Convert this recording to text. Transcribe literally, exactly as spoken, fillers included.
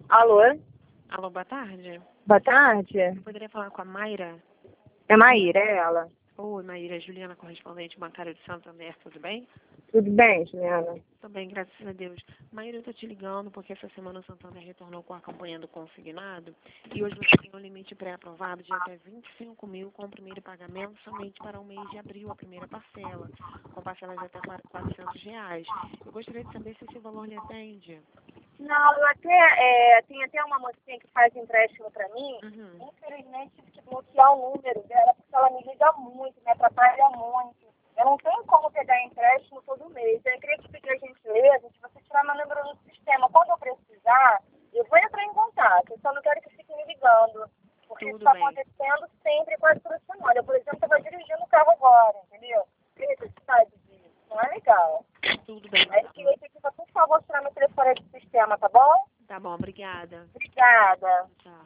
Alô? Alô, boa tarde. Boa tarde. Eu poderia falar com a Mayra? É Maíra, é ela. Oi, Mayra, Juliana, correspondente bancária de Santander, tudo bem? Tudo bem, Juliana? Tudo bem, graças a Deus. Mayra, eu tô te ligando porque essa semana o Santander retornou com a campanha do consignado e hoje você tem um limite pré-aprovado de até vinte e cinco mil com o primeiro pagamento somente para o mês de abril, a primeira parcela, com parcelas de até quatrocentos reais. Eu gostaria de saber se esse valor lhe atende. Não, eu até, é, tem até uma mocinha que faz empréstimo pra mim. Uhum. Infelizmente tive que bloquear o número dela porque ela me liga muito, me atrapalha muito. Eu não tenho como pegar empréstimo todo mês. Eu queria te pedir a gentileza de você tirar meu número no sistema. Quando eu precisar, eu vou entrar em contato. Eu só não quero que fique me ligando. Porque isso Tudo está bem. acontecendo sempre quase toda semana. Eu, por exemplo, estava dirigindo o carro agora, entendeu? Tem necessidade disso. Não é legal. Tudo bem. Aí que você, por favor, tirar meu telefone do sistema, tá bom? Tá bom, obrigada. Obrigada. Tchau.